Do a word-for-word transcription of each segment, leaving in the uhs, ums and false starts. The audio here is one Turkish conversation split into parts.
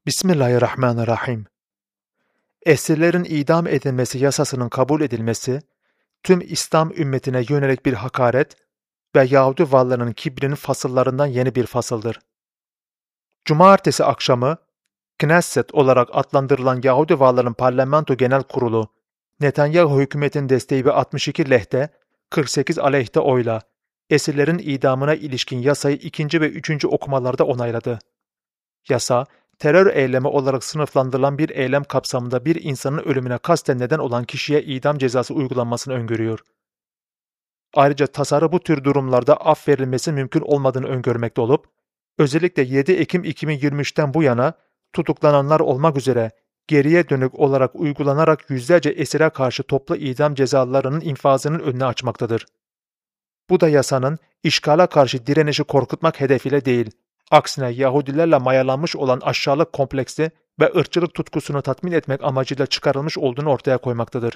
Bismillahirrahmanirrahim. Esirlerin idam edilmesi yasasının kabul edilmesi, tüm İslam ümmetine yönelik bir hakaret ve Yahudi varlığının kibrinin fasıllarından yeni bir fasıldır. Cumartesi akşamı, Knesset olarak adlandırılan Yahudi varlığının parlamento genel kurulu, Netanyahu hükümetin desteği ve altmış iki lehte, kırk sekiz aleyhte oyla, esirlerin idamına ilişkin yasayı ikinci ve üçüncü okumalarda onayladı. Yasa, terör eylemi olarak sınıflandırılan bir eylem kapsamında bir insanın ölümüne kasten neden olan kişiye idam cezası uygulanmasını öngörüyor. Ayrıca tasarı bu tür durumlarda af verilmesi mümkün olmadığını öngörmekte olup, özellikle yedi Ekim iki bin yirmi üçten bu yana tutuklananlar olmak üzere geriye dönük olarak uygulanarak yüzlerce esire karşı toplu idam cezalarının infazının önünü açmaktadır. Bu da yasanın işgala karşı direnişi korkutmak hedefiyle değil, aksine Yahudilerle mayalanmış olan aşağılık kompleksi ve ırkçılık tutkusunu tatmin etmek amacıyla çıkarılmış olduğunu ortaya koymaktadır.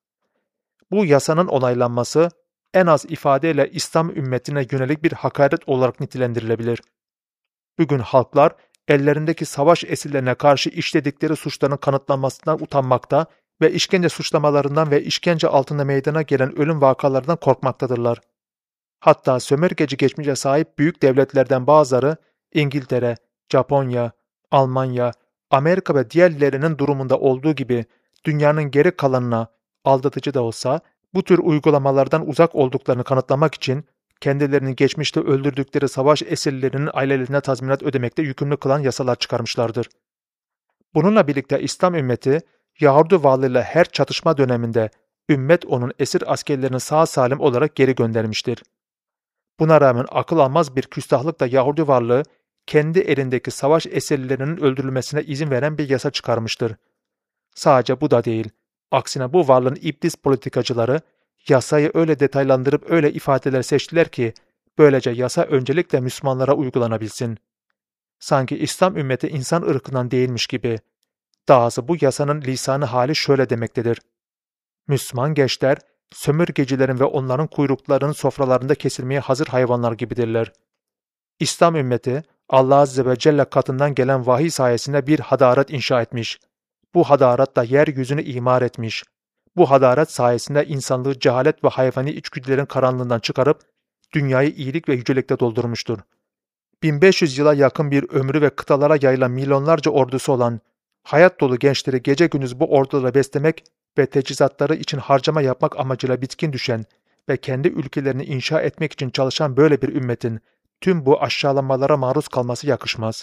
Bu yasanın onaylanması en az ifadeyle İslam ümmetine yönelik bir hakaret olarak nitelendirilebilir. Bugün halklar ellerindeki savaş esirlerine karşı işledikleri suçların kanıtlanmasından utanmakta ve işkence suçlamalarından ve işkence altında meydana gelen ölüm vakalarından korkmaktadırlar. Hatta sömürgeci geçmişe sahip büyük devletlerden bazıları İngiltere, Japonya, Almanya, Amerika ve diğerlerinin durumunda olduğu gibi dünyanın geri kalanına aldatıcı da olsa bu tür uygulamalardan uzak olduklarını kanıtlamak için kendilerini geçmişte öldürdükleri savaş esirlerinin ailelerine tazminat ödemekte yükümlü kılan yasalar çıkarmışlardır. Bununla birlikte İslam ümmeti Yahudi varlığıyla her çatışma döneminde ümmet onun esir askerlerini sağ salim olarak geri göndermiştir. Buna rağmen akıl almaz bir küstahlıkla Yahudi varlığı kendi elindeki savaş esirlerinin öldürülmesine izin veren bir yasa çıkarmıştır. Sadece bu da değil, aksine bu varlığın iblis politikacıları yasayı öyle detaylandırıp öyle ifadeler seçtiler ki böylece yasa öncelikle Müslümanlara uygulanabilsin. Sanki İslam ümmeti insan ırkından değilmiş gibi. Dahası bu yasanın lisanı hali şöyle demektedir. Müslüman gençler, sömürgecilerin ve onların kuyruklarının sofralarında kesilmeye hazır hayvanlar gibidirler. İslam ümmeti, Allah Azze ve Celle katından gelen vahiy sayesinde bir hadaret inşa etmiş. Bu hadaratla yeryüzünü imar etmiş. Bu hadaret sayesinde insanlığı cehalet ve hayvani içgüdülerin karanlığından çıkarıp dünyayı iyilik ve yücelikle doldurmuştur. bin beş yüz yıla yakın bir ömrü ve kıtalara yayılan milyonlarca ordusu olan, hayat dolu gençleri gece gündüz bu orduları beslemek ve teçhizatları için harcama yapmak amacıyla bitkin düşen ve kendi ülkelerini inşa etmek için çalışan böyle bir ümmetin tüm bu aşağılamalara maruz kalması yakışmaz.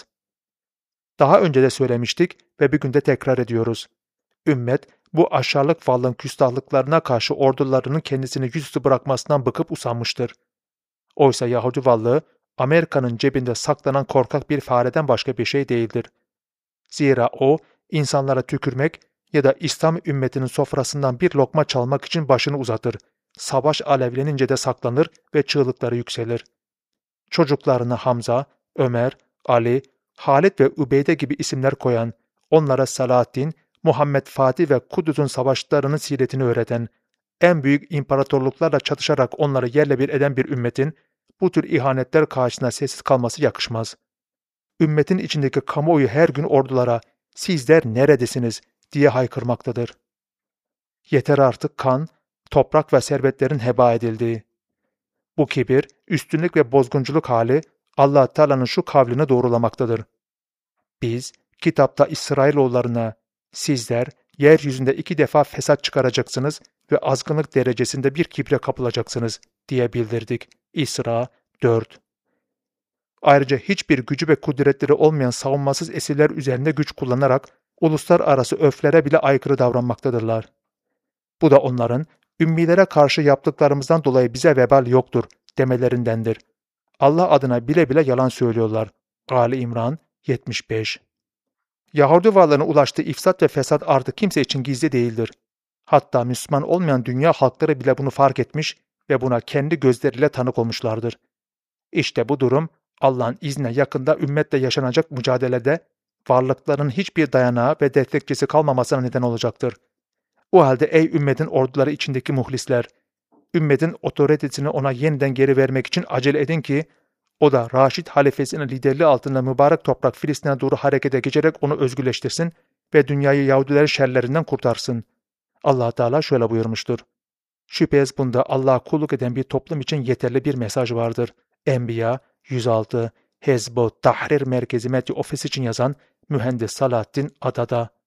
Daha önce de söylemiştik ve bugün de tekrar ediyoruz. Ümmet bu aşağılık varlığın küstahlıklarına karşı ordularının kendisini yüzüstü bırakmasından bıkıp usanmıştır. Oysa Yahudi varlığı Amerika'nın cebinde saklanan korkak bir fareden başka bir şey değildir. Zira o, insanlara tükürmek ya da İslam ümmetinin sofrasından bir lokma çalmak için başını uzatır. Savaş alevlenince de saklanır ve çığlıkları yükselir. Çocuklarına Hamza, Ömer, Ali, Halid ve Übeyde gibi isimler koyan, onlara Selahaddin, Muhammed Fatih ve Kudüs'ün savaşlarının siretini öğreten, en büyük imparatorluklarla çatışarak onları yerle bir eden bir ümmetin, bu tür ihanetler karşısında sessiz kalması yakışmaz. Ümmetin içindeki kamuoyu her gün ordulara, "Sizler neredesiniz?" diye haykırmaktadır. Yeter artık kan, toprak ve servetlerin heba edildiği. Bu kibir, üstünlük ve bozgunculuk hali Allah Teala'nın şu kavlini doğrulamaktadır. Biz, kitapta İsrailoğullarına, "Sizler yeryüzünde iki defa fesat çıkaracaksınız ve azgınlık derecesinde bir kibre kapılacaksınız" diye bildirdik. İsra dört. Ayrıca hiçbir gücü ve kudretleri olmayan savunmasız esirler üzerinde güç kullanarak uluslararası öflere bile aykırı davranmaktadırlar. Bu da onların ümmilere karşı yaptıklarımızdan dolayı bize vebal yoktur demelerindendir. Allah adına bile bile yalan söylüyorlar. Ali İmran yetmiş beş. Yahudi varlığına ulaştığı ifsat ve fesat artık kimse için gizli değildir. Hatta Müslüman olmayan dünya halkları bile bunu fark etmiş ve buna kendi gözleriyle tanık olmuşlardır. İşte bu durum Allah'ın izniyle yakında ümmetle yaşanacak mücadelede varlıkların hiçbir dayanağı ve destekçisi kalmamasına neden olacaktır. O halde ey ümmetin orduları içindeki muhlisler, ümmetin otoritesini ona yeniden geri vermek için acele edin ki O da Raşid halifesinin liderliği altında mübarek toprak Filistin'e doğru harekete geçerek onu özgürleştirsin ve dünyayı Yahudilerin şerlerinden kurtarsın. Allah Teala şöyle buyurmuştur. Şüphesiz bunda Allah'a kulluk eden bir toplum için yeterli bir mesaj vardır. Enbiya yüz altı Hezbo Tahrir Merkezi Medya Ofisi için yazan Mühendis Salahattin Adada.